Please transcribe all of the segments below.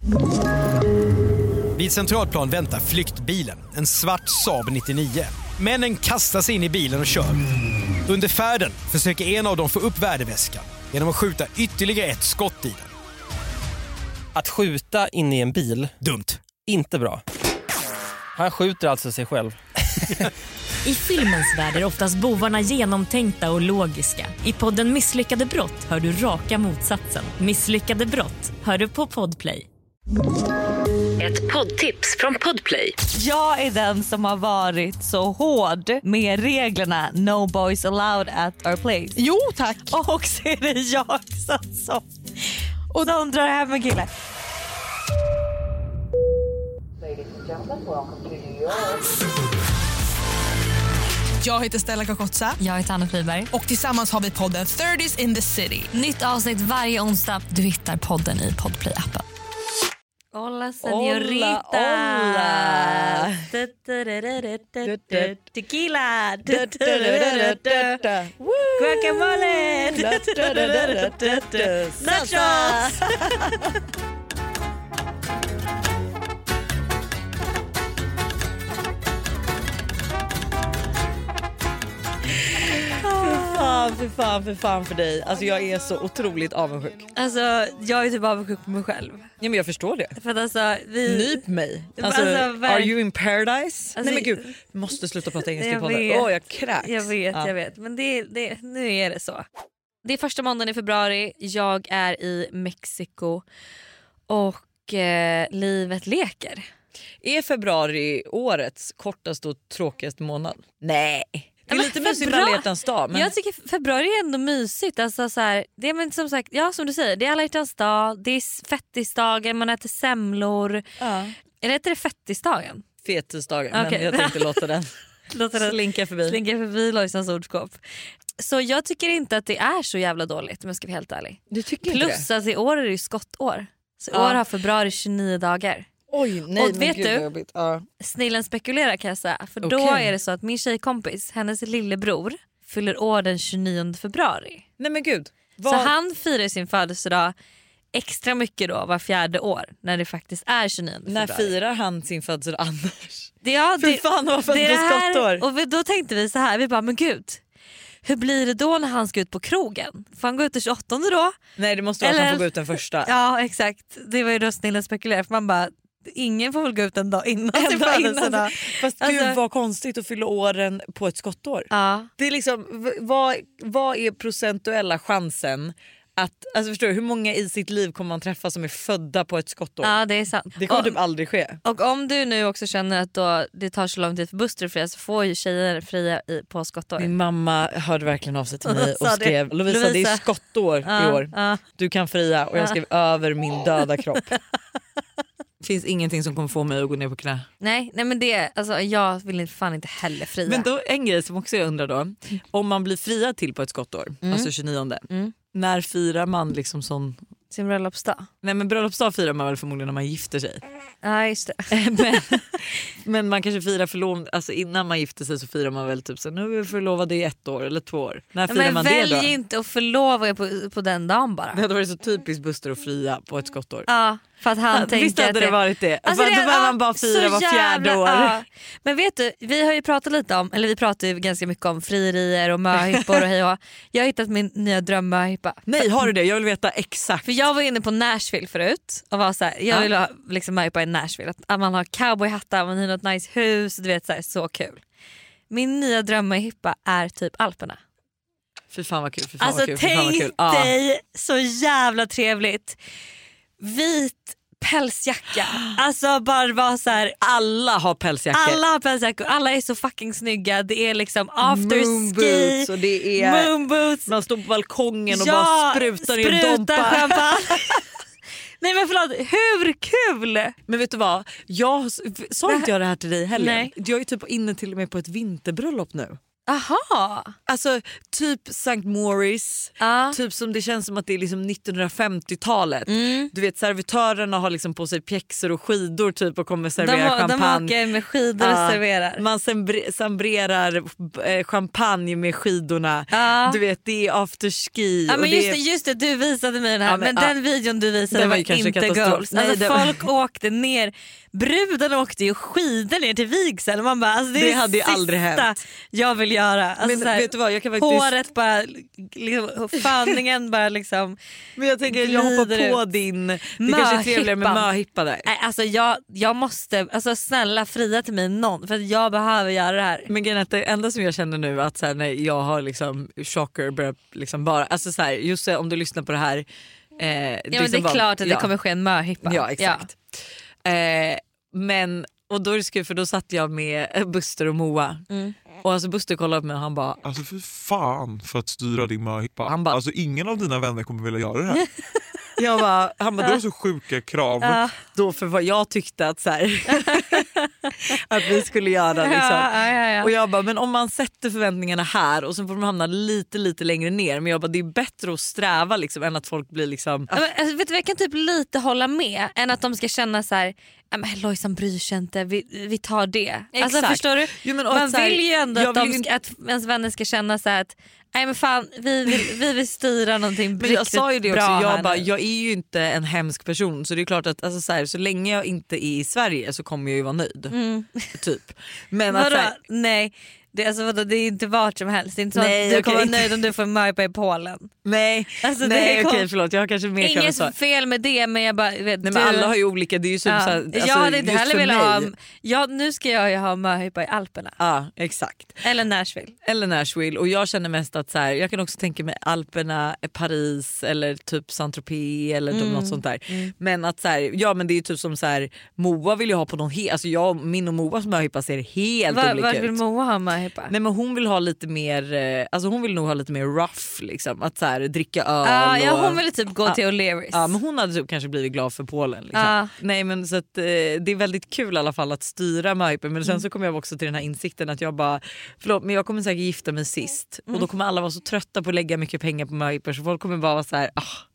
Vid Centralplan väntar flyktbilen, en svart Saab 99. Männen kastar sig in i bilen och kör. Under färden försöker en av dem få upp värdeväskan genom att skjuta ytterligare ett skott i den. Att skjuta in i en bil, Dumt. inte bra. Han skjuter alltså sig själv. I filmens värld är oftast bovarna genomtänkta och logiska. I podden Misslyckade brott hör du raka motsatsen. Misslyckade brott hör du på Podplay. Ett poddtips från Podplay. Jag är den som har varit så hård med reglerna No boys allowed at our place. Jo, tack. Och så är det jag som och de drar hem en kille. Jag heter Stella Kakotsa. Jag heter Anna Friberg. Och tillsammans har vi podden 30s in the city. Nytt avsnitt varje onsdag. Du hittar podden i Podplay-appen. Hola, señorita. Hola. Tequila. Guacamole. Nachos. För fan för dig. Alltså jag är så otroligt avundsjuk. Alltså jag är typ avundsjuk på mig själv. Ja, men jag förstår det. För att alltså Nyp mig. Alltså, are you in paradise? Nej men gud, vi måste sluta prata engelska på det. Jag kräks. Jag vet. Men nu är det så. Det är första måndagen i februari. Jag är i Mexiko. Och livet leker. Är februari årets kortaste och tråkigaste månad? Nej. Det är lite mysigt på alla hjärtans dag. Men... Jag tycker februari är ändå mysigt. Alltså, så här, det är men som sagt, ja som du säger, det är alla hjärtans dag. Det är fettisdagen, man äter semlor. Eller heter det fettisdagen? Fetisdagen, Okay. men jag tänkte låta den slinka förbi Lojsans ordskåp. Så jag tycker inte att det är så jävla dåligt om jag ska vara helt ärlig. Du tycker plus inte det? Att i år är det ju skottår. Så i år har februari 29 dagar. Oj, nej, och vet du, snillen spekulerar kan jag säga. För då är det så att min tjejkompis, hennes lillebror, fyller år den 29 februari. Nej men gud. Så han firar sin födelsedag extra mycket då var 4:e år. När det faktiskt är 29 februari. När firar han sin födelsedag annars? För fan vad född på skottår. Och då tänkte vi så här, vi bara men gud. Hur blir det då när han ska ut på krogen? Får han gå ut den 28 då? Nej det måste vara att han får gå ut den första. Ja exakt, det var ju då snillen spekulerar. För man bara, ingen får väl gå ut en dag innan sin födelsedag. Fast gud vad konstigt att fylla åren på ett skottår. Ja. Det är liksom, vad är procentuella chansen att, alltså förstår du, hur många i sitt liv kommer man träffa som är födda på ett skottår? Ja det är sant. Det kommer typ aldrig ske. Och om du nu också känner att då det tar så lång tid för Buster att fria, så får ju tjejer fria på skottår. Min mamma hörde verkligen av sig till mig och skrev Lovisa det är skottår i år. Du kan fria och jag skrev över min döda kropp. Finns ingenting som kommer få mig att gå ner på knä. Nej men det, alltså jag vill fan inte heller fria. Men då en grej som också jag undrar då, om man blir friad till på ett skottår, alltså 29, när firar man liksom sin bröllopsdag? Nej men bröllopsdag firar man väl förmodligen när man gifter sig. Ja just det. men man kanske firar förlov, alltså innan man gifter sig så firar man väl typ så nu är vi förlovade i 1 år eller 2 år. När firar man det då? Välj inte att förlova er på den dagen bara. Det hade varit så typiskt Buster att fria på ett skottår. Ja, för att han tänker visst hade det varit det. Alltså då behöver man bara fira var 4:e år. Ja. Men vet du, vi har ju pratat lite om, eller vi pratar ju ganska mycket om frierier och möhippor och hej och jag har hittat min nya drömmöhippa. Nej, har du det? Jag vill veta exakt. För jag var inne på Nashville förut och var så här, jag vill ha liksom möhippa i Nashville. Att man har cowboyhattar, man har något nice hus, du vet så kul. Min nya drömmöhippa är typ Alperna. Fy fan vad kul, tänk dig så jävla trevligt. Vit pälsjacka. Alltså bara vara så här, alla har pälsjackor. Alla är så fucking snygga. Det är liksom afterski och det är moonboots. Man står på balkongen och bara sprutar i en dompa. Nej men förlåt, hur kul? Men vet du vad? Sa inte jag det här till dig heller? Nej. Jag är typ inne till och med på ett vinterbröllop nu. Aha. Alltså typ St. Moritz, typ som det känns som att det är liksom 1950-talet. Du vet, servitörerna har liksom på sig pjäxor och skidor typ och kommer servera champagne. De åker med skidor och serverar. Man sambrerar champagne med skidorna. Du vet, det är afterski. Ja, men just det, du visade mig den här. Men den videon du visade var inte goals. Alltså, folk åkte ner. Bruden åkte ju skidor ner till vigsel. Man bara, alltså, det hade ju aldrig hänt. Jag vill göra. Alltså, men såhär, vet du vad, jag kan faktiskt... håret bara liksom, fanningen bara liksom. Men jag tänker jag hoppar på din. Det kanske är trevligare med möhippa där. Nej, alltså jag måste, alltså snälla fria till mig någon för att jag behöver göra det här. Men det enda som jag känner nu att så här, när jag har liksom chocker börjar liksom bara, alltså så här, just om du lyssnar på det här. Men det är klart att det kommer ske en möhippa. Ja, exakt. Men och då är det skul, för då satt jag med Buster och Moa. Och alltså Buster kollade på mig och han bara, alltså för fan för att styra din möhippa. Han bara, alltså ingen av dina vänner kommer vilja göra det här. Han bara, du har så sjuka krav. Då för vad jag tyckte att så här, att vi skulle göra liksom. Och jag bara, men om man sätter förväntningarna här och så får de hamna lite längre ner, men jag bara, det är bättre att sträva liksom än att folk blir liksom. Alltså, vet du, jag kan typ lite hålla med än att de ska känna så här, men Lojsan bryr sig inte, vi tar det. Alltså, förstår du? Jo, men man vill ju ändå att ens vänner ska känna så här att nej men fan, vi vill styra någonting riktigt bra. Jag sa ju det också, jag är ju inte en hemsk person, så det är klart att alltså, så länge jag inte är i Sverige så kommer jag ju vara nöjd. Typ. Men att, nej. Det är inte vart som helst. Det är inte så att du kommer vara nöjd om du får möjpa i Polen. Nej, alltså, okej, förlåt. Jag har kanske mer kan inget fel med det, men jag bara vet, nej, men alla har ju olika, det är ju som så här, alltså, jag hade inte heller velat ha. Nu ska jag ju ha möhippa i Alperna. Ja, exakt. Eller Nashville. Och jag känner mest att så här, jag kan också tänka mig Alperna, Paris eller typ Saint-Tropez eller typ något sånt där. Men att så här, ja men det är ju typ som så här, Moa vill ju ha på någon alltså min och Moas möhippa ser helt olika ut. Vart vill Moa ha möhippa? Nej, men hon vill ha lite mer, alltså hon vill nog ha lite mer rough liksom, att så här, dricka öl. Ja, hon ville typ gå till O'Learys. Ja, men hon hade typ kanske blivit glad för Polen liksom. Nej, men så att det är väldigt kul i alla fall att styra möhippa, men sen så kommer jag också till den här insikten att jag bara, förlåt, men jag kommer säkert gifta mig sist och då kommer alla vara så trötta på att lägga mycket pengar på möhippor, så folk kommer bara vara så här,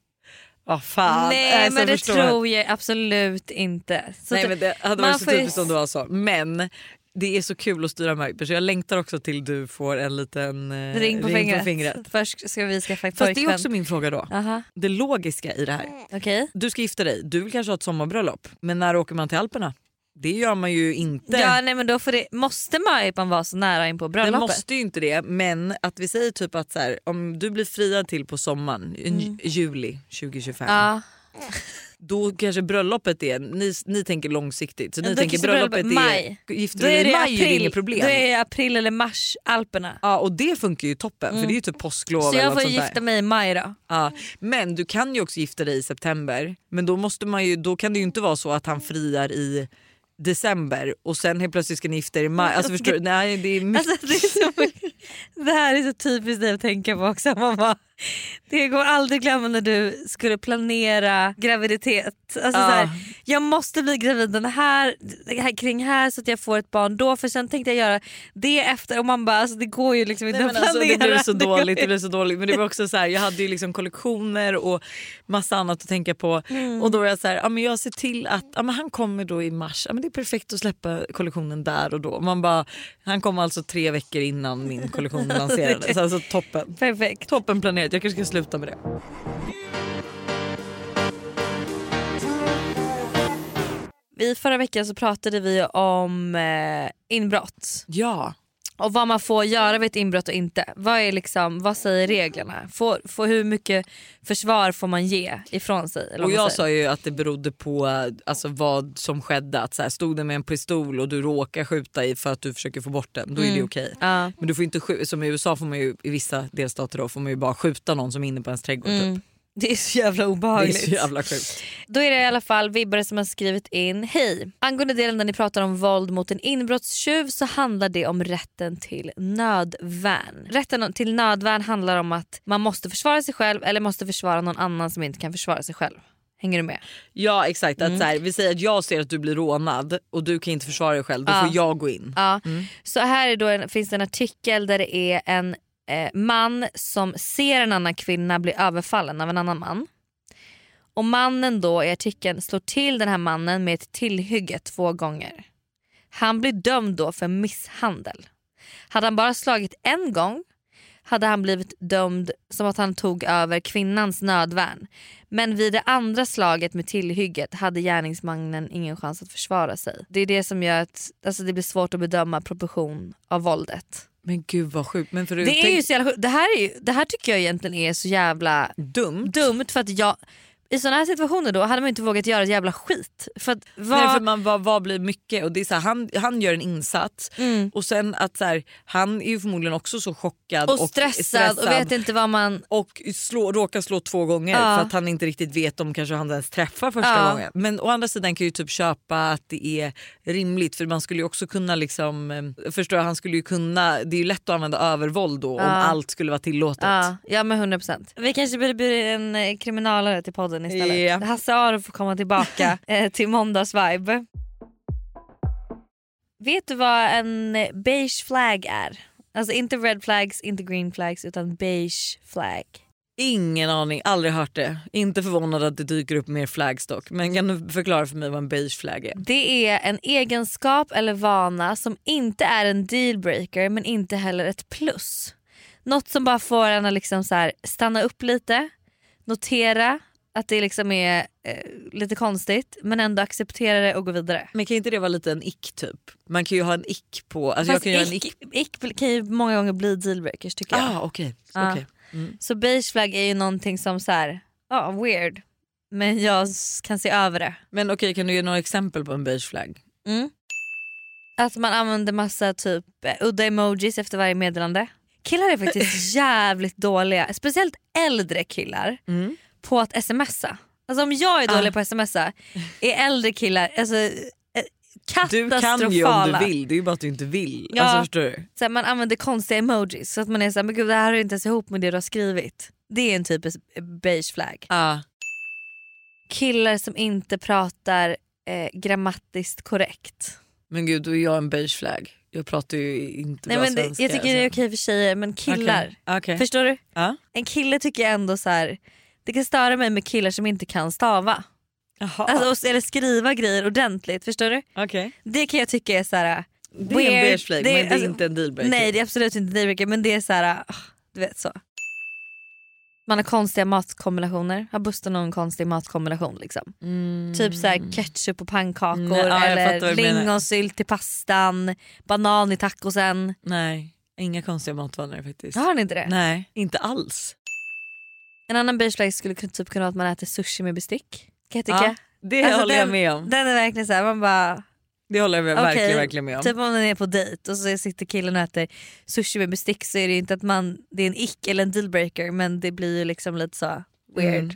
fan. Nej, men det tror jag absolut inte. Så nej, men det hade varit så typiskt om du var så. Men det är så kul att styra möhippa, så jag längtar också till du får en liten ring på fingret. Först ska vi skaffa pojkvän. Fast det är också min fråga då. Det logiska i det här. Okay. Du ska gifta dig, du vill kanske ha ett sommarbröllop, men när åker man till Alperna? Det gör man ju inte. Ja, nej, men då måste möhippan vara så nära in på bröllopet. Det måste ju inte det, men att vi säger typ att så här, om du blir friad till på sommaren, juli 2025. Då kanske bröllopet är, ni tänker långsiktigt, så ni tänker bröllopet maj. Gifter du dig i maj är det inget problem. Då är det april eller mars, Alperna. Ja, och det funkar ju toppen, för det är ju typ påsklov. Så jag får gifta mig i maj då. Ja, men du kan ju också gifta dig i september, men då kan det ju inte vara så att han friar i december och sen helt plötsligt ska ni gifta er i maj. Alltså förstår du? Nej, det är mycket. Alltså, det här är så typiskt det att tänka på också, mamma. Det går aldrig glömma när du skulle planera graviditet. Alltså så här, jag måste bli gravid den här kring här så att jag får ett barn då, för sen tänkte jag göra det efter, och man bara, alltså det går ju liksom inte att planera. Alltså, det blev så dåligt, men det var också så här, jag hade ju liksom kollektioner och massa annat att tänka på, och då var jag så här, men jag ser till att han kommer då i mars, men det är perfekt att släppa kollektionen där och då. Man bara, han kom alltså 3 veckor innan min kollektion lanserades. Alltså toppen. Perfekt. Toppen planerat. Jag kanske ska sluta med det. I förra veckan så pratade vi om inbrott. Ja. Och vad man får göra vid ett inbrott och inte. Vad säger reglerna? Hur mycket försvar får man ge ifrån sig? Eller och jag sa ju att det berodde på alltså, vad som skedde. Att så här, stod det med en pistol och du råkar skjuta i för att du försöker få bort den, då är det okej. Men du får inte som i USA får man ju, i vissa delstater då, får man ju bara skjuta någon som är inne på ens trädgård typ. Det är så jävla obehagligt. Det är så jävla sjukt. Då är det i alla fall vibbare som har skrivit in: hej, angående delen där ni pratar om våld mot en inbrottstjuv så handlar det om rätten till nödvärn. Rätten till nödvärn handlar om att man måste försvara sig själv eller måste försvara någon annan som inte kan försvara sig själv. Hänger du med? Ja exakt, att så här, vi säger att jag ser att du blir rånad och du kan inte försvara dig själv, då får jag gå in. Ja. Så här är då finns det en artikel där det är en man som ser en annan kvinna bli överfallen av en annan man. Och mannen då i artikeln slår till den här mannen med ett tillhygge 2 gånger. Han blir dömd då för misshandel. Hade han bara slagit en gång hade han blivit dömd som att han tog över kvinnans nödvärn. Men vid det andra slaget med tillhygget hade gärningsmannen ingen chans att försvara sig. Det är det som gör att det blir svårt att bedöma proportion av våldet. Men gud vad sjukt. Men Det är ju så jävla, det här tycker jag egentligen är så jävla dumt för att i såna här situationer då hade man inte vågat göra ett jävla skit. För att vad blir mycket? Och det är så här, han gör en insats och sen att så här, han är ju förmodligen också så chockad och stressad och vet inte vad man... Och råkar slå 2 gånger för att han inte riktigt vet om kanske han ens träffar första gången. Men å andra sidan kan ju typ köpa att det är rimligt, för man skulle ju också kunna liksom, förstår jag, han skulle ju kunna, det är ju lätt att använda övervåld då om allt skulle vara tillåtet. Ja men 100%. Vi kanske borde bli en kriminalare till podden istället. Yeah. Hasse Aro får komma tillbaka till måndagsvibe. Vet du vad en beige flag är? Alltså inte red flags, inte green flags, utan beige flag. Ingen aning, aldrig hört det. Inte förvånad att det dyker upp mer flagstock. Men kan du förklara för mig vad en beige flag är? Det är en egenskap eller vana som inte är en dealbreaker men inte heller ett plus. Något som bara får en att liksom så här stanna upp lite, notera att det liksom är lite konstigt men ändå acceptera det och gå vidare. Men kan inte det vara lite en ick typ? Man kan ju ha en ick på... Alltså jag kan göra en ick kan ju många gånger bli dealbreakers tycker jag. Okej. Så beige flag är ju någonting som så här, weird. Men jag kan se över det. Men okej, kan du ge några exempel på en beige flag? Att man använder massa typ udda emojis efter varje meddelande. Killar är faktiskt jävligt dåliga, speciellt äldre killar på att smsa. Alltså om jag är dålig på att smsa är äldre killar alltså katastrofala. Du kan ju om du vill, det är ju bara att du inte vill. Ja, alltså, förstår du? Så man använder konstiga emojis så att man är såhär, men gud det här är inte ens ihop med det du har skrivit. Det är en typisk beige flag. Killar som inte pratar grammatiskt korrekt. Men gud, då är jag en beige flag. Jag pratar ju inte bra svenska. Jag tycker det är okej för tjejer, men killar. Okay. Förstår du? En kille tycker jag ändå så här. Det kan störa mig med killar som inte kan stava. Alltså, eller skriva grejer ordentligt, förstår du? Det kan jag tycka är så här. Det är en beige flag, men det är inte en dealbreaker. Nej, det är absolut inte en dealbreaker, men det är så här, du vet så. Man har konstiga matkombinationer. Har Buster någon konstig matkombination liksom? Typ så här ketchup på pannkakor eller lingonsylt till pastan, banan i tacosen. Nej, inga konstiga matvanor faktiskt. Har ni inte det? Nej, inte alls. En annan beige flag skulle typ kunna vara att man äter sushi med bestick. Kan jag tycka? Det håller jag med om. Den är verkligen så här, man bara... Det håller jag verkligen med om. Typ om man är på dejt och så sitter killen och äter sushi med bestick så är det inte att det är en ick eller en dealbreaker, men det blir ju liksom lite så weird.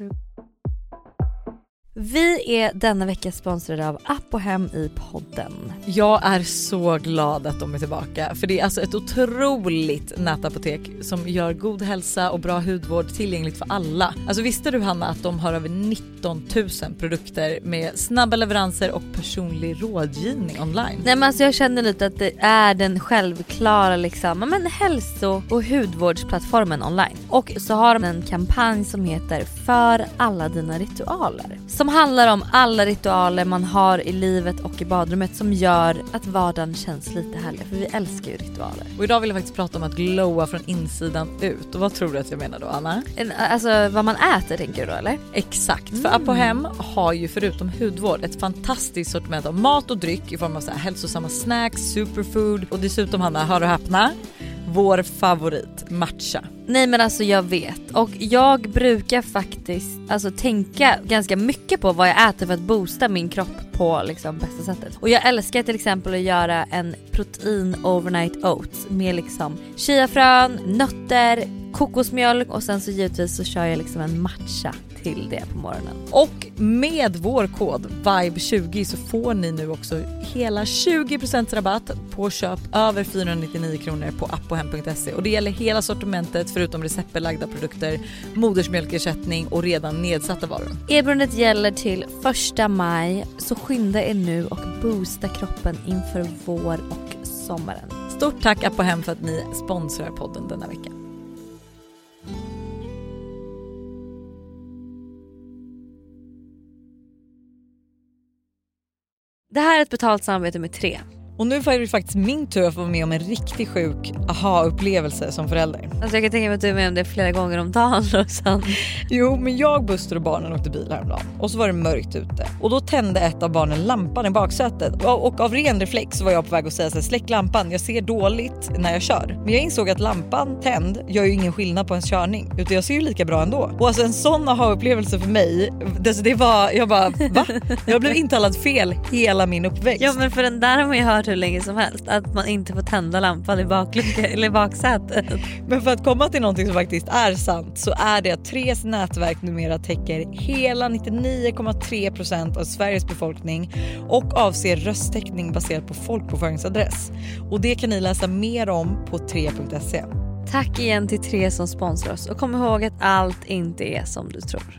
Vi är denna vecka sponsrade av Apohem i podden. Jag är så glad att de är tillbaka. För det är alltså ett otroligt nätapotek som gör god hälsa och bra hudvård tillgängligt för alla. Alltså visste du, Hanna, att de har över 19 000 produkter med snabba leveranser och personlig rådgivning online? Nej, men alltså jag känner lite att det är den självklara liksom, hälso- och hudvårdsplattformen online. Och så har de en kampanj som heter För alla dina ritualer. Som handlar om alla ritualer man har i livet och i badrummet som gör att vardagen känns lite härlig. För vi älskar ju ritualer. Och idag vill jag faktiskt prata om att glowa från insidan ut. Och vad tror du att jag menar då, Anna? Alltså vad man äter, tänker du då, eller? Exakt, för Apohem har ju förutom hudvård ett fantastiskt sortiment av mat och dryck i form av så här hälsosamma snacks, superfood och dessutom, Hanna, hör du häpna, vår favorit, matcha. Nej, men alltså jag vet. Och jag brukar faktiskt tänka ganska mycket på vad jag äter för att boosta min kropp på liksom bästa sättet. Och jag älskar till exempel att göra en protein overnight oats med liksom chiafrön, nötter, kokosmjölk och sen så givetvis så kör jag liksom en matcha till det på morgonen. Och med vår kod VIBE20 så får ni nu också hela 20% rabatt på köp över 499 kronor på appohem.se. Och det gäller hela sortimentet förutom receptbelagda produkter, modersmjölkersättning och redan nedsatta varor. Erbjudandet gäller till 1 maj, så skynda er nu och boosta kroppen inför vår och sommaren. Stort tack Appohem för att ni sponsrar podden denna vecka. Det här är ett betalt samarbete med 3. Och nu var det faktiskt min tur att vara med om en riktigt sjuk aha-upplevelse som förälder. Alltså jag kan tänka mig att du är med om det flera gånger om dagen. Jo, men jag, Buster och barnen åkte bil häromdagen. Och så var det mörkt ute. Och då tände ett av barnen lampan i baksätet. Och av ren reflex var jag på väg att säga så här, släck lampan, jag ser dåligt när jag kör. Men jag insåg att lampan tänd gör ju ingen skillnad på en körning. Utan jag ser ju lika bra ändå. Och alltså en sån aha-upplevelse för mig, det var, jag bara, va? Jag blev intalad fel hela min uppväxt. Ja, men för den där har man ju hört hur länge som helst. Att man inte får tända lampan i bakluckan eller i baksätet. Men för att komma till någonting som faktiskt är sant så är det att 3s nätverk numera täcker hela 99,3% av Sveriges befolkning och avser rösttäckning baserat på folkbokföringsadress. Och det kan ni läsa mer om på 3.se. Tack igen till 3 som sponsrar oss och kom ihåg att allt inte är som du tror.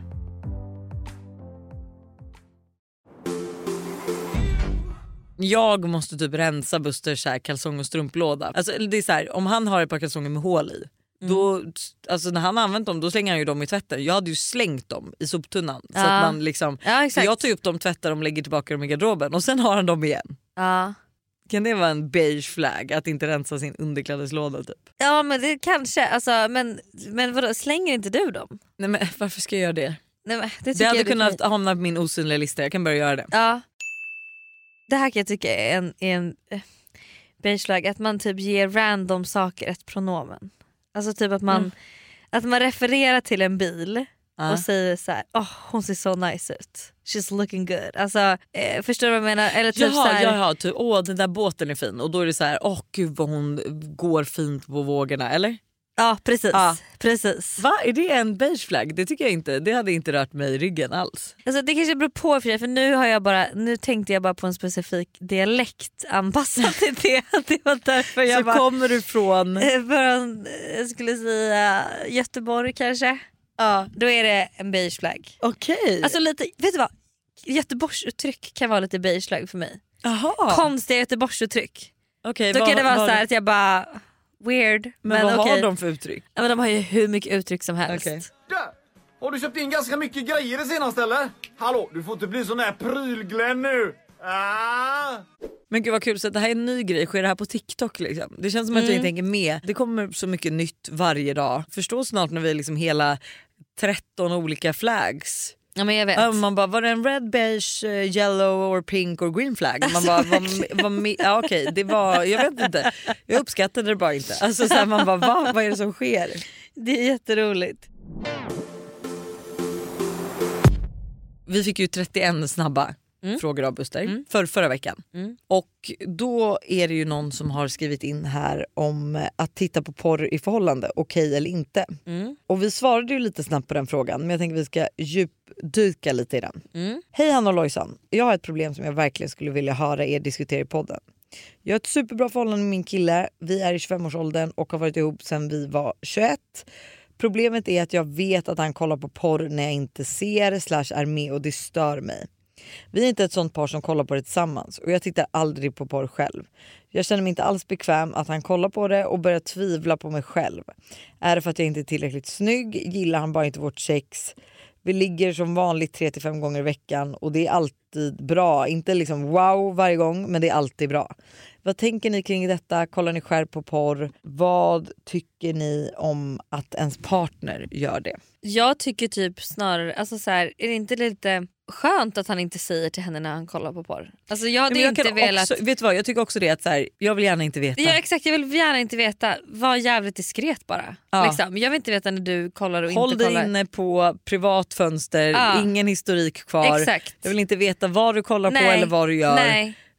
Jag måste typ rensa Busters så här kalsong- och strumplåda. Alltså det är så här, om han har ett par kalsonger med hål i, då, alltså när han har använt dem, då slänger han ju dem i tvätten. Jag hade ju slängt dem i soptunnan. Så att man liksom, så jag tar upp dem, tvättar dem, lägger tillbaka dem i garderoben och sen har han dem igen. Ja. Kan det vara en beige flag att inte rensa sin underklädeslåda typ? Ja, men det kanske, alltså, men vadå, slänger inte du dem? Nej, men varför ska jag göra det? Nej, men det hade jag kunnat hamna på min osynliga lista, jag kan börja göra det. Ja. Det här kan jag tycka är en beige flag, att man typ ger random saker ett pronomen. Alltså typ att man refererar till en bil och säger så här: hon ser så nice ut. She's looking good. Alltså förstår du vad jag menar? Eller typ så här, typ den där båten är fin och då är det så här, gud vad hon går fint på vågorna, eller? Ja, precis. Precis. Va? Är det en beige flag? Det tycker jag inte. Det hade inte rört mig i ryggen alls. Alltså det kanske beror på för nu tänkte jag bara på en specifik dialekt anpassad till det. Det var därför jag så kommer du från jag skulle säga Göteborg kanske. Ja, då är det en beige flag. Okej. Alltså lite, vet du vad? Göteborgsuttryck kan vara lite beige flag för mig. Aha. Konstiga Göteborgsuttryck. Okej, då kan det vara så här att jag bara weird. Men vad har de för uttryck? Ja, men de har ju hur mycket uttryck som helst. Okay. Har du köpt in ganska mycket grejer det senaste eller? Hallå, du får inte bli sån här prylglenn nu. Men gud vad kul, så det här är en ny grej. Sker det här på TikTok liksom? Det känns som att jag tänker med. Det kommer så mycket nytt varje dag. Förstå snart när vi liksom hela 13 olika flags. Ja, men jag vet. Man bara, var det en red, beige, yellow or pink or green flag? Man bara, okej, det var, jag vet inte. Jag uppskattade det bara inte. Alltså så här, man bara, vad är det som sker? Det är jätteroligt. Vi fick ju 31 snabba frågor av Buster förra veckan. Och då är det ju någon som har skrivit in här om att titta på porr i förhållande, okej eller inte. Och vi svarade ju lite snabbt på den frågan, men jag tänker att vi ska djupdyka lite i den. Hej Hanna och Lojsan, jag har ett problem som jag verkligen skulle vilja höra er diskutera i podden. Jag har ett superbra förhållande med min kille, vi är i 25-årsåldern och har varit ihop sedan vi var 21. Problemet är att jag vet att han kollar på porr när jag inte ser / är med och det stör mig. Vi är inte ett sånt par som kollar på det tillsammans och jag tittar aldrig på porr själv. Jag känner mig inte alls bekväm att han kollar på det och börjar tvivla på mig själv. Är det för att jag inte är tillräckligt snygg? Gillar han bara inte vårt sex? Vi ligger som vanligt 3-5 gånger i veckan och det är alltid bra. Inte liksom wow varje gång, men det är alltid bra. Vad tänker ni kring detta? Kollar ni själv på porr? Vad tycker ni om att ens partner gör det? Jag tycker typ snarare, alltså så här, är det inte lite skönt att han inte säger till henne när han kollar på porr? Alltså jag hade inte velat... Också, vet du vad, jag tycker också det att så här, jag vill gärna inte veta. Ja exakt, jag vill gärna inte veta. Var jävligt diskret bara. Liksom. Jag vill inte veta när du kollar och håll inte kollar. Håll dig inne på privat fönster, ingen historik kvar. Exakt. Jag vill inte veta vad du kollar på eller vad du gör. Nej.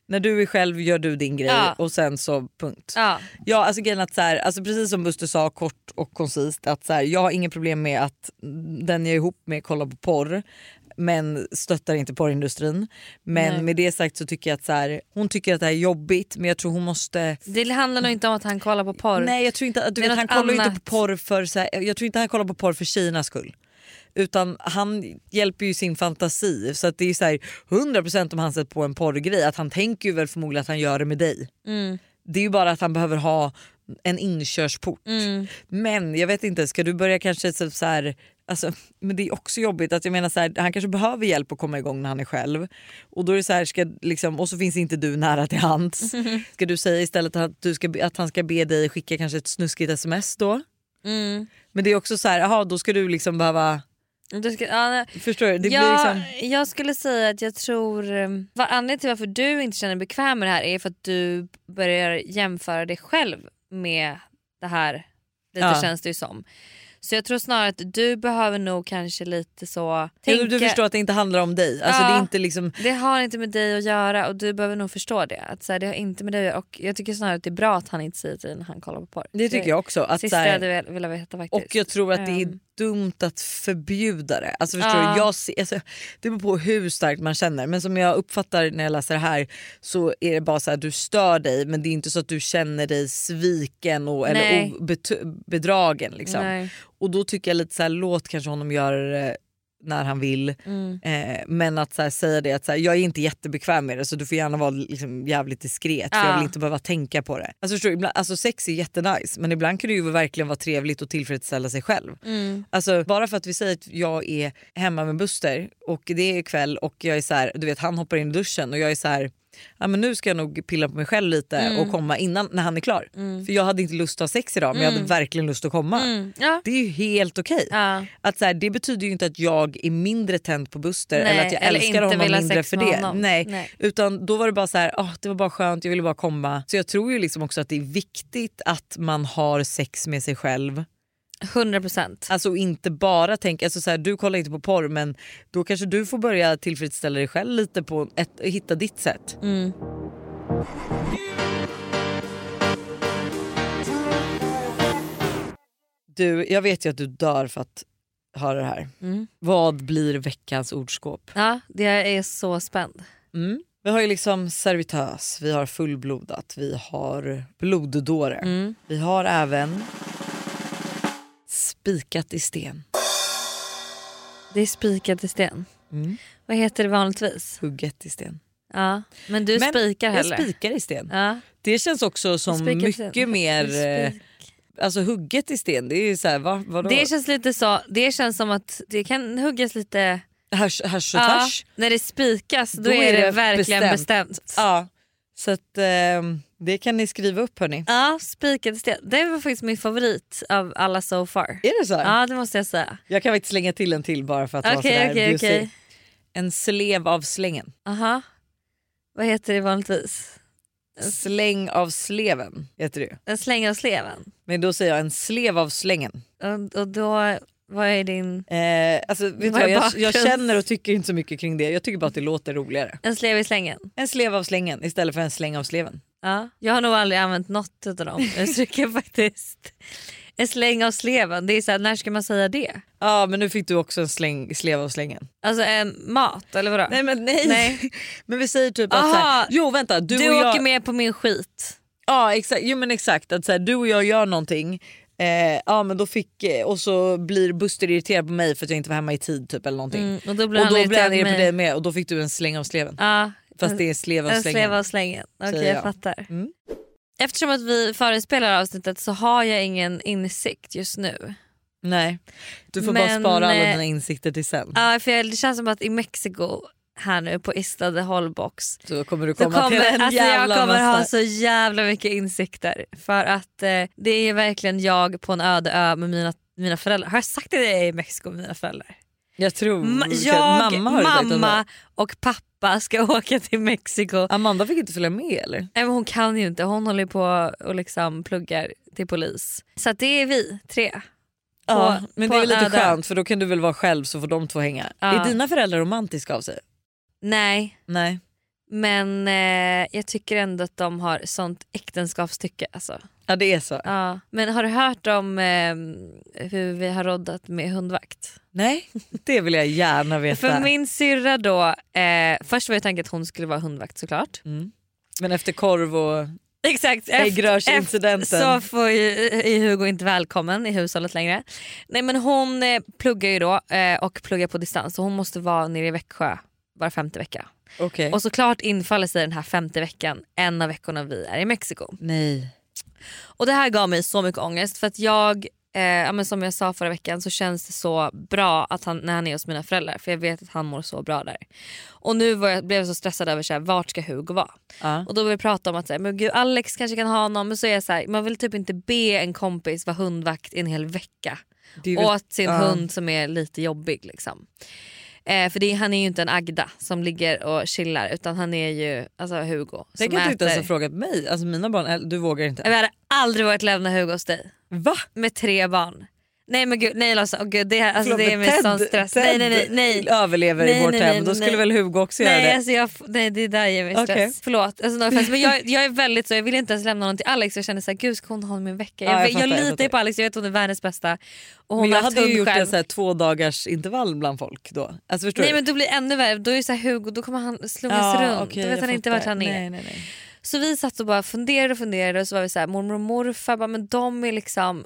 När du är själv gör du din grej och sen så punkt. Ja, alltså grejen att så här, alltså precis som Buster sa kort och koncist att så här, jag har inga problem med att den jag är ihop med kollar på porr men stöttar inte porrindustrin. Men med det sagt så tycker jag att så här, hon tycker att det här är jobbigt, men jag tror hon måste... Det handlar nog inte om att han kollar på porr. Nej, jag tror inte att han kollar inte på porr för så här, jag tror inte han kollar på porr för tjejernas skull. Utan han hjälper ju sin fantasi. Så att det är så här 100% om han sätter på en porrgrej att han tänker ju väl förmodligen att han gör det med dig. Det är ju bara att han behöver ha en inkörsport. Men jag vet inte, ska du börja kanske så här, alltså, men det är också jobbigt att jag menar så här, han kanske behöver hjälp att komma igång när han är själv. Och då är det så här, ska liksom, och så finns inte du nära till hands. Ska du säga istället att han ska be dig skicka kanske ett snuskigt sms då? Men det är också så här, aha, då ska du liksom behöva... Förstår du? Det blir liksom... Jag skulle säga att jag tror anledningen till varför du inte känner dig bekväm med det här är för att du börjar jämföra dig själv med det här. Lite känns det ju som. Så jag tror snarare att du behöver nog kanske lite så tänka... Du förstår att det inte handlar om dig. Alltså, det är inte liksom... Det har inte med dig att göra och du behöver nog förstå det. Att, så här, det har inte med dig att göra. Och jag tycker snarare att det är bra att han inte säger till när han kollar på porr. Det tycker jag också. Att, sista jag hade velat veta faktiskt. Och jag tror att det är dumt att förbjuda det. Alltså förstår du? Alltså, det beror på hur starkt man känner. Men som jag uppfattar när jag läser det här så är det bara så att du stör dig. Men det är inte så att du känner dig sviken eller bedragen. Liksom. Och då tycker jag lite så här, låt kanske honom göra det när han vill. Men att så här, säga det att så här, jag är inte jättebekväm med det så du får gärna vara liksom, jävligt diskret för jag vill inte behöva tänka på det. Alltså, förstår du, ibland, alltså sex är jättenice men ibland kan det ju verkligen vara trevligt och tillfredsställa sig själv. Alltså bara för att vi säger att jag är hemma med Buster och det är kväll och jag är så här, du vet han hoppar in i duschen och jag är så här, ja, men nu ska jag nog pilla på mig själv lite och komma innan när han är klar. För jag hade inte lust att ha sex idag men jag hade verkligen lust att komma. Det är ju helt okej. Att så här, det betyder ju inte att jag är mindre tänd på Buster eller att jag älskar honom mindre för det. Nej. Utan då var det bara så här, det var bara skönt, jag ville bara komma. Så jag tror ju liksom också att det är viktigt att man har sex med sig själv. 100%. Alltså inte bara tänka, alltså så här, du kollar inte på porr men då kanske du får börja tillfredsställa dig själv lite på hitta ditt sätt. Du, jag vet ju att du dör för att höra det här. Vad blir veckans ordskåp? Ja, det är så spänd. Vi har ju liksom servitös, vi har fullblodat, vi har bloddåre. Vi har även spikat i sten. Det är spikat i sten. Vad heter det vanligtvis? Hugget i sten. Ja, men du spikar heller. Jag spikar i sten. Ja. Det känns också som mycket mer... Alltså hugget i sten, det är ju så här, vadå? Det känns lite så, det känns som att det kan huggas lite... Härs och tvärs. När det spikas då är det verkligen bestämt. Ja, så att det kan ni skriva upp hörni. Ja, spikat i sten. Det var faktiskt min favorit av alla so far. Är det så? Ja, det måste jag säga. Jag kan faktiskt slänga till en till bara för att vara sådär busig. En slev av slängen. Aha. Vad heter det vanligtvis? Släng av sleven heter det. En släng av sleven. Men då säger jag en slev av slängen. Och då, vad är din... alltså, vet du, jag känner och tycker inte så mycket kring det. Jag tycker bara att det låter roligare. En slev i slängen. En slev av slängen istället för en släng av sleven. Ja, jag har nog aldrig använt något av dem. Jag tycker faktiskt... En släng av sleven, det är så här, när ska man säga det? Ja, men nu fick du också en slev av slängen. Alltså en mat eller vadå? Nej. Men vi säger typ att så här, jo vänta, du och jag åker med på min skit. Ja, exakt. Jo men exakt att så här, du och jag gör någonting. Ja men då och så blir Buster irriterad på mig för att jag inte var hemma i tid typ eller någonting. Och då blir han irriterad på dig med och då fick du en släng av sleven. Ja, fast det är slev av slängen. En slev av slängen. Okej, jag fattar. Eftersom att vi förinspelar avsnittet så har jag ingen insikt just nu. Nej, du får bara spara alla dina insikter till sen. Ja, för det känns som att i Mexiko här nu på Isla de Holbox så kommer du komma till en jävla jag kommer massa. Ha så jävla mycket insikter. För att det är verkligen jag på en öde ö med mina föräldrar. Har jag sagt det i Mexiko med mina föräldrar? Jag tror mamma och pappa ska åka till Mexiko. Amanda fick inte följa med eller? Nej, men hon kan ju inte. Hon håller på och liksom pluggar till polis. Så att det är vi 3. Ja, men det är lite skönt för då kan du väl vara själv så får de två hänga. Ja. Är dina föräldrar romantiska av sig? Nej. Men jag tycker ändå att de har sånt äktenskapstycke. Alltså. Ja, det är så. Ja. Men har du hört om hur vi har roddat med hundvakt? Nej, det vill jag gärna veta. För min syrra då, först var jag tänkt att hon skulle vara hundvakt såklart. Men efter korv och Exakt, äggrörsincidenten så får ju Hugo inte välkommen i hushållet längre. Nej, men hon pluggar ju då och pluggar på distans. Så hon måste vara nere i Växjö var 5:e vecka. Okay. Och såklart infaller sig den här 5:e veckan en av veckorna vi är i Mexiko. Nej. Och det här gav mig så mycket ångest för att jag, men som jag sa förra veckan så känns det så bra att när han är hos mina föräldrar, för jag vet att han mår så bra där. Och nu blev jag så stressad över så här, vart ska Hugo vara? Och då vill vi prata om att så här, men gud, Alex kanske kan ha honom, men så är jag så här, man vill typ inte be en kompis vara hundvakt i en hel vecka åt sin hund som är lite jobbig liksom. För han är ju inte en Agda som ligger och chillar, utan han är ju Hugo. Tänk att du inte ens har frågat mig. Alltså mina barn, du vågar inte. Jag hade aldrig varit lämna Hugo hos dig. Va? Med 3 barn. Nej men gud, nej Lassa, gud, det är med sån stress. Nej. Överlever i vårt hem, då skulle väl Hugo också göra det? Nej, det där ger mig stress. Förlåt. Men jag är väldigt så, jag vill inte ens lämna någon till Alex. Jag känner såhär, gud ska hon ha honom i en vecka? Jag litar på Alex, jag vet att hon är världens bästa. Och hon men jag hade ju gjort en 2 dagars intervall bland folk då. Alltså, förstår nej du? Men då blir ännu värre, då är det så här, Hugo, då kommer han slungas runt. Okay, då vet han inte vart han är. Nej. Så vi satt och bara funderade och så var vi så här, mormor och morfar bara, men de är liksom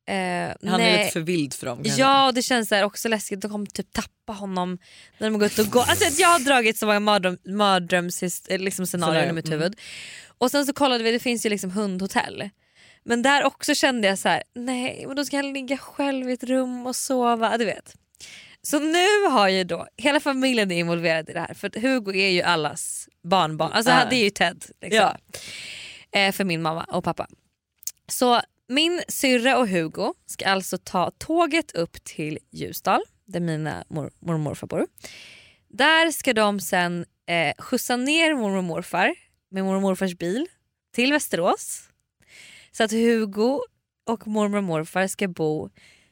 han är lite för vild för dem. Ja, det känns så här också läskigt. De kommer typ tappa honom när de går ut och går. Alltså, jag har dragit så många mardrömsscenarier i mitt huvud. Och sen så kollade vi, det finns ju liksom hundhotell. Men där också kände jag så här, nej, men då ska han ligga själv i ett rum och sova, du vet. Så nu har ju då hela familjen är involverad i det här, för Hugo är ju allas barnbarn. Alltså det är ju Ted liksom. För min mamma och pappa. Så min syrra och Hugo ska alltså ta tåget upp till Ljusdal, där mina mormor och morfar bor. Där ska de sen skjutsa ner mormor och morfar med mormor och morfars bil till Västerås. Så att Hugo och mormor och morfar ska bo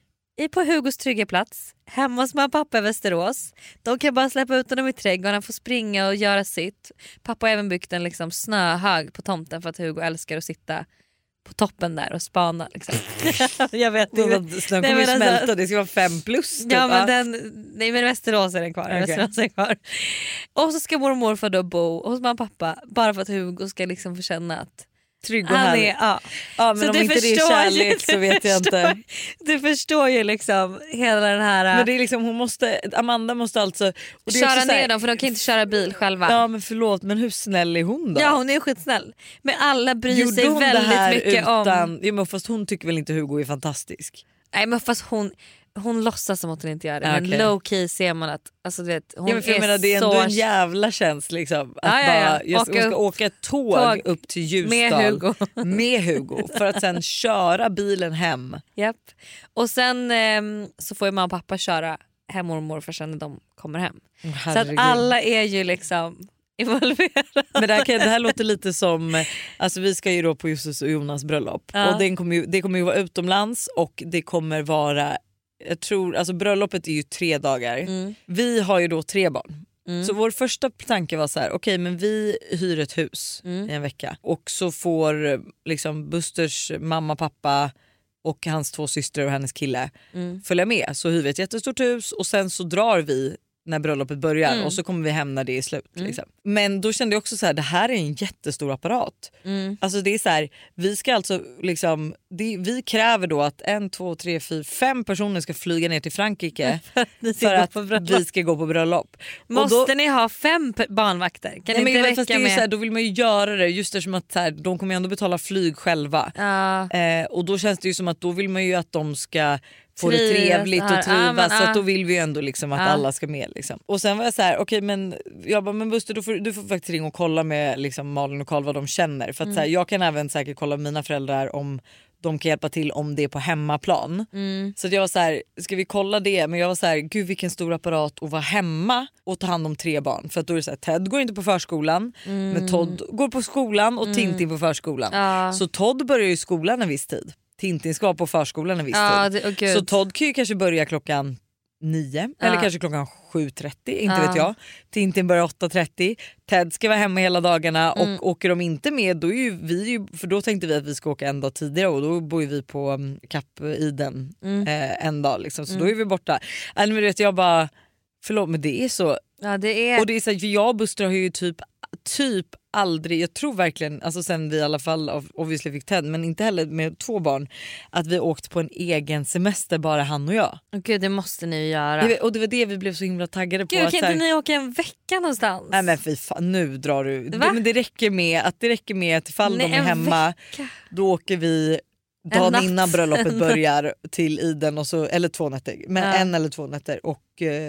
på Hugos trygga plats hemma hos mamma och pappa i Västerås. De kan bara släppa ut honom i trädgården, han får springa och göra sitt. Pappa har även byggt en liksom snöhög på tomten för att Hugo älskar att sitta på toppen där och spana liksom. Jag vet inte. Snön kommer ju smälta, det ska vara 5+. Typ. Ja, men Västerås är den kvar. Okay. Västerås är kvar. Och så ska mormor och morfar då bo hos mamma och pappa bara för att Hugo ska liksom få känna att trygg och härlig. Ja, men så om inte det är kärlek så vet jag inte. Du förstår ju liksom hela den här. Men det är liksom, Amanda måste alltså och det köra ner dem, för de kan inte köra bil själva. Ja men förlåt, men hur snäll är hon då? Ja, hon är skitsnäll. Men alla bryr sig väldigt mycket om. Ja, men fast hon tycker väl inte Hugo är fantastisk. Nej, men fast hon låtsas som att hon inte gör det. Men low key ser man att alltså, du vet, hon är menar, det är ändå en jävla känsla liksom, att hon ska åka tåg upp till Ljusdal med Hugo för att sen köra bilen hem. Japp. Och sen så får ju mamma och pappa köra hem och morfar när de kommer hem. Så att alla är ju liksom involverade. Men det här låter lite som, alltså vi ska ju då på Justus och Jonas bröllop och det kommer ju vara utomlands och det kommer vara, jag tror, alltså bröllopet är ju 3 dagar. Vi har ju då 3 barn. Så vår första tanke var så här: okej, men vi hyr ett hus i en vecka och så får liksom Busters mamma, pappa och hans 2 systrar och hennes kille följa med. Så hyr vi ett jättestort hus och sen så drar vi när bröllopet börjar och så kommer vi hem när det är slut. Liksom. Men då kände jag också så här: det här är en jättestor apparat. Alltså det är så här, vi ska alltså liksom, vi kräver då att 1, 2, 3, 4, 5 personer ska flyga ner till Frankrike för att vi ska gå på bröllop. Måste ni ha 5 barnvakter? Kan nej, inte men fast det är med? Så här, då vill man ju göra det just eftersom att så här, de kommer ändå betala flyg själva. Och då känns det ju som att då vill man ju att de ska få det trevligt och trivas, så att då vill vi ju ändå liksom att alla ska med liksom. Och sen var jag så här: okej, men jag bara, men Buster, du får faktiskt ringa och kolla med liksom Malin och Karl vad de känner, för att så här, jag kan även säkert kolla med mina föräldrar om de kan hjälpa till om det är på hemmaplan. Så att jag var så här: ska vi kolla det? Men jag var så här: gud vilken stor apparat att vara hemma och ta hand om 3 barn, för att då är det så här, Ted går inte på förskolan, men Todd går på skolan och Tintin på förskolan. Så Todd börjar ju skolan en viss tid. Tintin ska på förskolan en viss tid. Så Todd kan ju kanske börja klockan 9 eller kanske klockan 7:30, inte vet jag. Tintin börjar 8:30. Ted ska vara hemma hela dagarna och åker de inte med då är ju vi för då tänkte vi att vi ska åka en dag tidigare och då bor vi på Kap Iden en dag liksom, så då är vi borta. Men du vet, jag bara förlåt, men det är så. Ja, det är. Och det är så här, jag och Buster har ju typ aldrig, jag tror verkligen, alltså sen vi i alla fall obviously fick Ted, men inte heller med 2 barn, att vi åkt på en egen semester bara han och jag. Gud, det måste ni göra. Och det var det vi blev så himla taggade på. Gud, kan inte ni åka en vecka någonstans? Nej men fy fan, nu drar du. Men det räcker med att ifall de är hemma då åker vi dagen innan bröllopet börjar till Iden och så, eller 2 nätter, men 1 eller 2 nätter och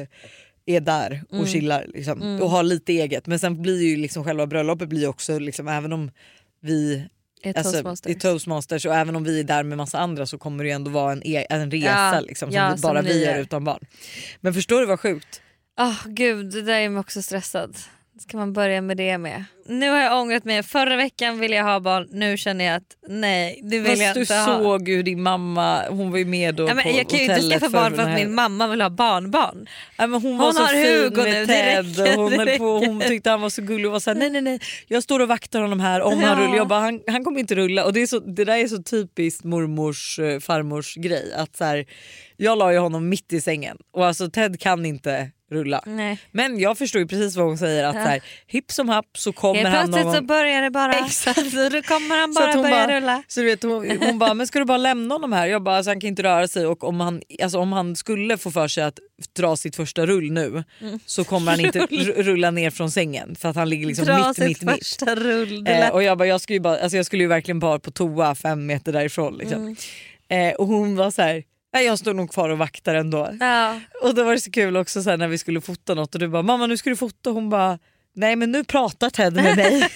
är där och chillar liksom, och har lite eget. Men sen blir ju liksom själva bröllopet blir också liksom, även om vi är toastmasters och även om vi är där med massa andra så kommer det ju ändå vara en resa liksom, som bara vi gör utan barn. Men förstår du vad sjukt? Gud, det där är mig också stressad. Ska man börja med det med? Nu har jag ångrat mig. Förra veckan ville jag ha barn. Nu känner jag att nej, det vill jag inte ha. Du såg ju din mamma. Hon var ju med då på hotellet. Jag kan ju inte skaffa barn för att min mamma vill ha barnbarn. Men hon var så fin med Ted. Och hon tyckte han var så gullig och var så här, nej. Jag står och vaktar honom här om han rullar. Jag bara, han kommer inte rulla. Och det där är så typiskt mormors farmors grej. Att så här, jag la ju honom mitt i sängen. Och alltså Ted kan inte rulla. Nej. Men jag förstår ju precis vad hon säger, att så här, hipp som happ så kommer han någon... så börjar det bara. Exakt. Så då kommer han bara börja rulla. Så du vet, hon bara, men ska du bara lämna honom här? Jag bara, alltså, han kan inte röra sig, och om han skulle få för sig att dra sitt första rull nu så kommer han inte rulla ner från sängen för att han ligger liksom mitt. Rull. Och jag bara, jag skulle ju verkligen bara på toa 5 meter därifrån liksom. Och hon var så här, jag står nog kvar och vaktar ändå. Ja. Och då var det så kul också så här, när vi skulle fota något och du bara, mamma nu ska du fota. Hon bara, nej men nu pratar Ted med mig.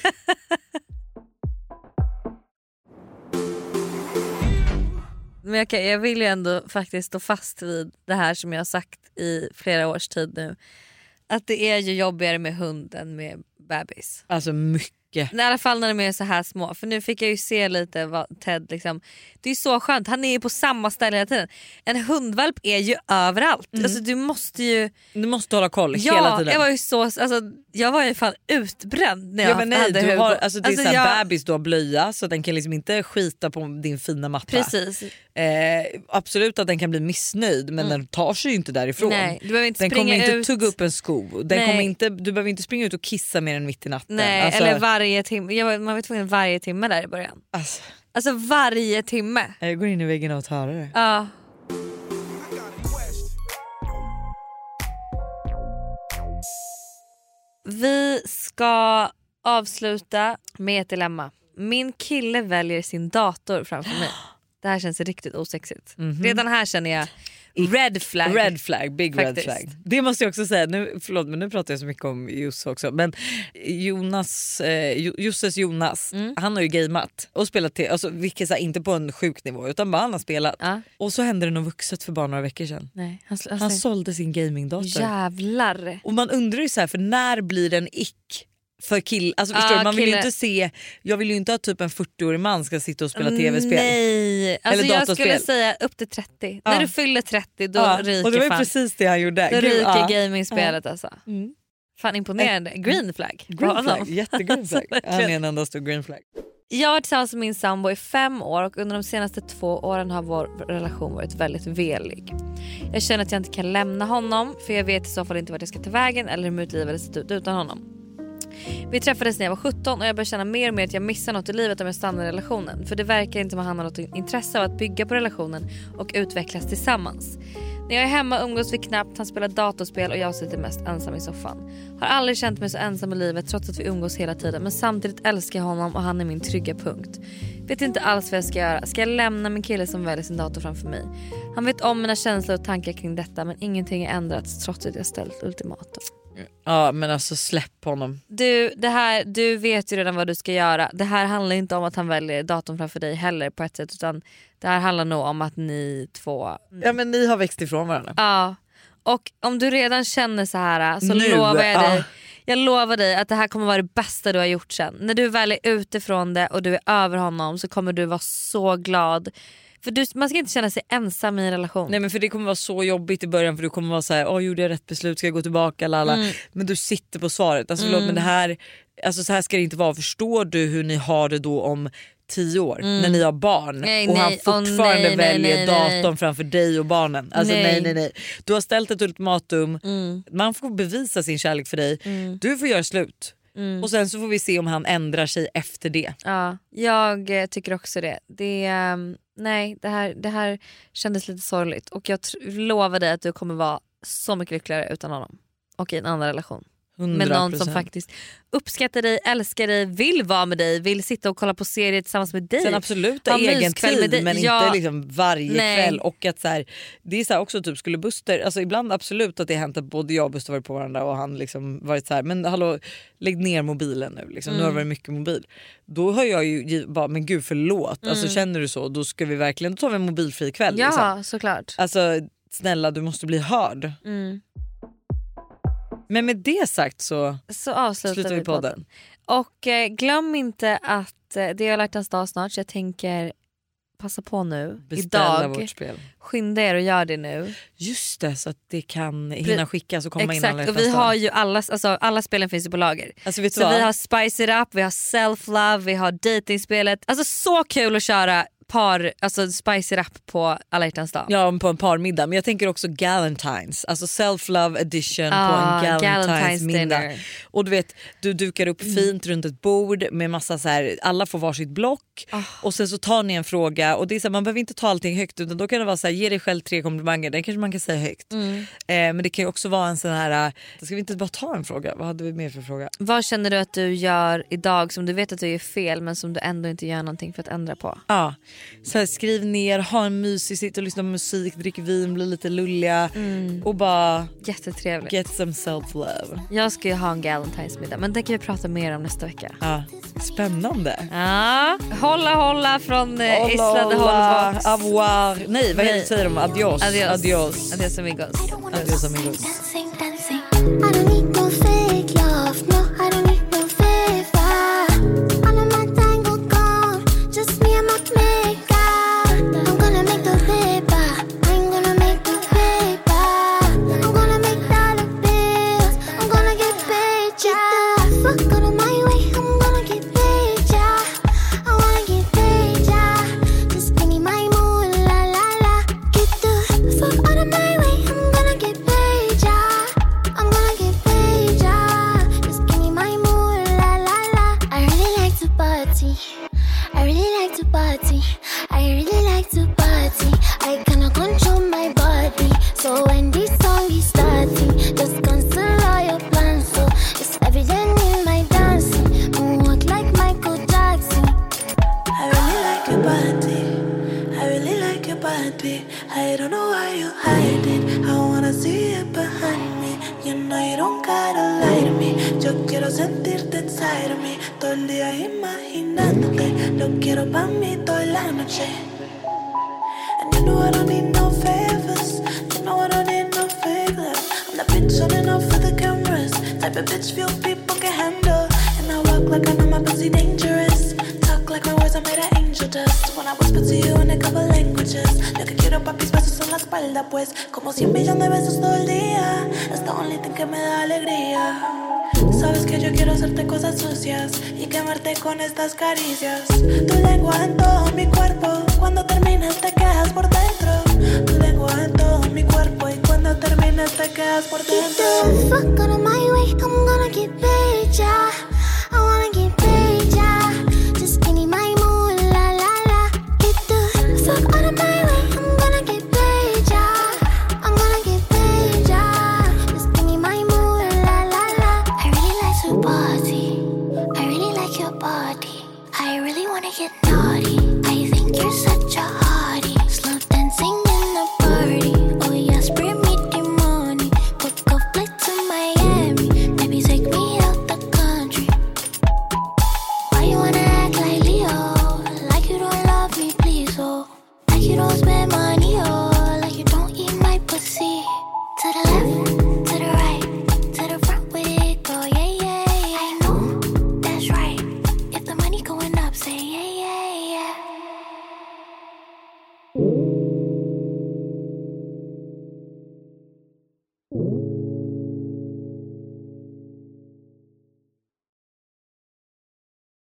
Men jag vill ju ändå faktiskt stå fast vid det här som jag har sagt i flera års tid nu. Att det är ju jobbigare med hund än med bebis. Alltså mycket. I alla fall när de är så här små. För nu fick jag ju se lite vad Ted liksom, det är så skönt, han är ju på samma ställe hela tiden. En hundvalp är ju överallt. Alltså du måste hålla koll hela tiden. Jag var ju fan utbränd när jag hade Hugo. Alltså det är såhär, bebis då blöja så den kan liksom inte skita på din fina matta. Precis. Absolut att den kan bli missnöjd, men den tar sig ju inte därifrån. Nej, du behöver inte den kommer inte ut. Tugga upp en sko. Du behöver inte springa ut och kissa mer än mitt i natten. Nej, alltså, eller varje timme. Man var tvungen varje timme där i början. Alltså varje timme. Jag går in i väggen och tar det. Ja. Vi ska avsluta med ett dilemma. Min kille väljer sin dator framför mig. Det här känns riktigt osexigt. Redan här känner jag red flag. Red flag, big faktiskt. Red flag. Det måste jag också säga. Förlåt, men nu pratar jag så mycket om Josse också. Men Josses Jonas, han har ju gameat och spelat till, alltså, vilket så här, inte på en sjuk nivå utan bara han har spelat. Och så hände det något vuxet för bara några veckor sedan. Nej, han sålde sin gamingdator. Jävlar. Och man undrar ju så här, för när blir den för kill, alltså förstår du, man vill ju inte se, jag vill ju inte att typ en 40-årig man ska sitta och spela tv-spel. Nej, alltså jag skulle säga upp till 30. När du fyller 30 då ryker och det var ju precis det han gjorde. Då ryker gamingspelet alltså. Fan imponerande. Green flag. Green flag. Jättegreen flag. Han är en enda stor green flag. Jag har tillsammans med min sambo i 5 år och under de senaste 2 åren har vår relation varit väldigt velig. Jag känner att jag inte kan lämna honom för jag vet i så fall inte vart jag ska ta vägen eller hur mitt liv hade sett ut utan honom. Vi träffades när jag var 17 och jag börjar känna mer och mer att jag missar något i livet om jag stannar i relationen. För det verkar inte som att han har något intresse av att bygga på relationen och utvecklas tillsammans. När jag är hemma umgås vi knappt, han spelar datorspel och jag sitter mest ensam i soffan. Har aldrig känt mig så ensam i livet trots att vi umgås hela tiden. Men samtidigt älskar jag honom och han är min trygga punkt. Vet inte alls vad jag ska göra. Ska jag lämna min kille som väljer sin dator framför mig? Han vet om mina känslor och tankar kring detta men ingenting har ändrats trots att jag ställt ultimatum. Ja men alltså släpp honom. Du vet ju redan vad du ska göra. Det här handlar inte om att han väljer datorn framför dig heller på ett sätt, utan det här handlar nog om att ni två... Ja men ni har växt ifrån varandra. Ja. Och om du redan känner så här så lovar jag dig. Jag lovar dig att det här kommer vara det bästa du har gjort sen. När du väl är utifrån det och du är över honom så kommer du vara så glad. För man ska inte känna sig ensam i en relation. Nej, men för det kommer vara så jobbigt i början, för du kommer vara så här: gjorde jag rätt beslut, ska jag gå tillbaka, lala. Men du sitter på svaret. Alltså förlåt, men det här, alltså så här ska det inte vara. Förstår du hur ni har det då om 10 år när ni har barn och han fortfarande väljer datorn framför dig och barnen? Alltså nej. Du har ställt ett ultimatum. Man får bevisa sin kärlek för dig. Du får göra slut. Och sen så får vi se om han ändrar sig efter det. Ja, jag tycker också det. Det här kändes lite sorgligt. Och jag lovar dig att du kommer vara så mycket lyckligare utan honom. Och i en annan relation. 100%. Med någon som faktiskt uppskattar dig, älskar dig, vill vara med dig, vill sitta och kolla på serier tillsammans med dig. Sen absolut egen tid, men inte liksom varje kväll. Och att så här, det är så här också typ, skulle Buster, alltså ibland absolut att det har hänt att både jag och Buster varit på varandra och han liksom varit så här: men hallå, lägg ner mobilen nu liksom. Nu har det varit mycket mobil. Då har jag ju bara, men gud förlåt, alltså känner du så, då ska vi verkligen, då tar vi en mobilfri kväll. Ja, liksom. såklart. Alltså snälla, du måste bli hörd. Men med det sagt så avslutar vi podden. Och glöm inte att det är alla hjärtans dag snart, så jag tänker passa på nu. Beställa idag. Vårt spel. Skynda er och gör det nu. Just det, så att det kan hinna skickas och komma in alla. Exakt, och vi har ju alla spelen finns ju på lager. Alltså, vet så vi har Spice It Up, vi har Self Love, vi har datingspelet. Alltså så kul att köra Spice It Up på alla hjärtans dag. Ja, på en parmiddag. Men jag tänker också Galentines, alltså Self-Love edition på en Galentines middag. Och du vet, du dukar upp fint runt ett bord med massa så här, alla får varsitt block och sen så tar ni en fråga och det är så här, man behöver inte ta allting högt, utan då kan det vara så här: ge dig själv 3 komplimanger. Den kanske man kan säga högt. Men det kan ju också vara en sån här, ska vi inte bara ta en fråga? Vad hade vi mer för fråga? Vad känner du att du gör idag som du vet att du gör fel, men som du ändå inte gör någonting för att ändra på? Ja. Så här, skriv ner, ha en mysig, sitt och lyssna på musik, drick vin, bli lite lulliga och bara jättetrevligt. Get some self-love. Jag ska ju ha en Galentines middag, men det kan vi prata mer om nästa vecka. Ja, spännande. Ja, hålla från Isla de Holbox. Avoir. Nej, vad säger de? Adios. Adios. Adios amigos. Adios amigos. I don't need no fake love, no, I don't need no favor. All of my tango gone, just me and my makeup. I'm gonna make the paper, I'm gonna make the paper. I'm gonna make dollar bills, I'm gonna get paid, yeah. Fuck out of my way, I'm gonna get paid, yeah. I wanna get paid, yeah. Just give me my moolah, la la. Get the fuck out of my way, I'm gonna get paid, yeah. I'm gonna get paid, yeah. Just give me my moolah, la la. I really like to party, I really like to party, I really like to party. I cannot control my body, so when this song is starting, just cancel all your plans. So it's evident in my dancing, walk like Michael Jackson. I really like your body, I really like your body. I don't know why you hide it, I wanna see it behind me. You know you don't gotta lie to me. Yo quiero sentirte inside of me, todo el día imaginándote. Lo quiero pa' mí toda la noche. And you know I don't need no favors, you know I don't need no favors. I'm the bitch on and off for the cameras, type of bitch few people can handle. And I walk like I know my pussy dangerous, talk like my words are made of angel dust. When I whisper to you in a couple languages, lo que quiero pa' mis besos en la espalda, pues como 100 millones de besos todo el día. It's the only thing que me da alegría. Sabes que yo quiero hacerte cosas sucias y quemarte con estas caricias. Tu lengua en todo mi cuerpo, cuando terminas te quedas por dentro. Tu lengua en todo mi cuerpo y cuando terminas te quedas por dentro. Get the fuck out of my way, I'm gonna get paid, yeah. I wanna get paid, yeah. Just give me my moolah, la la. Get the fuck out of my way, I'm gonna get paid, yeah. I'm gonna get paid, yeah. Just give me my moolah, la la. I really like to party, I really like your body. I really wanna get naughty, I think you're such a hottie. Slow dancing